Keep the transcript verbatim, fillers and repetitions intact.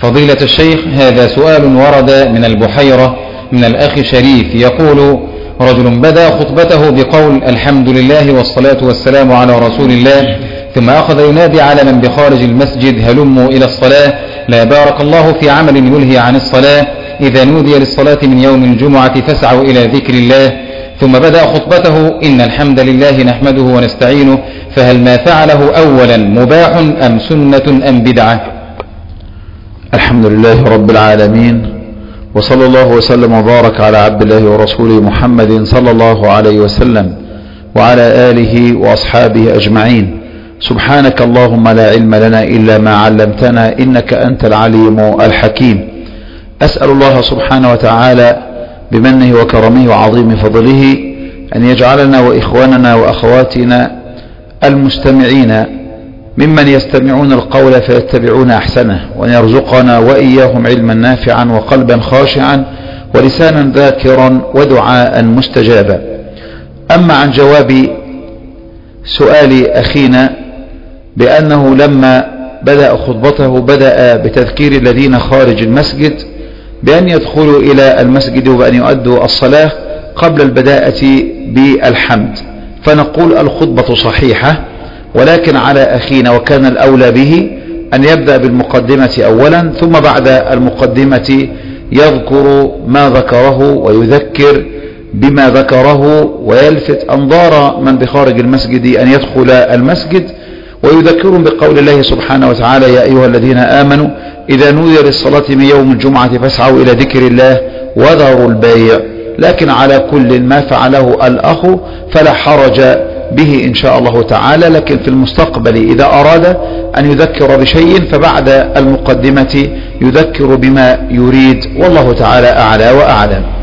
فضيلة الشيخ، هذا سؤال ورد من البحيرة من الأخ شريف يقول: رجل بدأ خطبته بقول الحمد لله والصلاة والسلام على رسول الله، ثم أخذ ينادي على من بخارج المسجد: هلموا إلى الصلاة، لا بارك الله في عمل يلهي عن الصلاة، إذا نودي للصلاة من يوم الجمعة فاسعوا إلى ذكر الله. ثم بدأ خطبته: إن الحمد لله نحمده ونستعينه، فهل ما فعله أولا مباح أم سنة أم بدعة؟ الحمد لله رب العالمين، وصلى الله وسلم وبارك على عبد الله ورسوله محمد صلى الله عليه وسلم وعلى آله وأصحابه أجمعين. سبحانك اللهم لا علم لنا إلا ما علمتنا، إنك أنت العليم الحكيم. أسأل الله سبحانه وتعالى بمنه وكرمه وعظيم فضله أن يجعلنا وإخواننا وأخواتنا المستمعين ممن يستمعون القول فيتبعون أحسنه، وأن يرزقنا وإياهم علما نافعا وقلبا خاشعا ولسانا ذاكرا ودعاء مستجابا. أما عن جواب سؤال أخينا بأنه لما بدأ خطبته بدأ بتذكير الذين خارج المسجد بأن يدخلوا إلى المسجد وبأن يؤدوا الصلاة قبل البداءة بالحمد، فنقول الخطبة صحيحة، ولكن على أخينا وكان الأولى به أن يبدأ بالمقدمة أولا، ثم بعد المقدمة يذكر ما ذكره ويذكر بما ذكره ويلفت أنظار من بخارج المسجد أن يدخل المسجد، ويذكرهم بقول الله سبحانه وتعالى: يا أيها الذين آمنوا إذا نودي للصلاة من يوم الجمعة فاسعوا إلى ذكر الله وذروا البيع. لكن على كل ما فعله الأخ فلا حرج به إن شاء الله تعالى، لكن في المستقبل إذا أراد أن يذكر بشيء فبعد المقدمة يذكر بما يريد، والله تعالى أعلى وأعلم.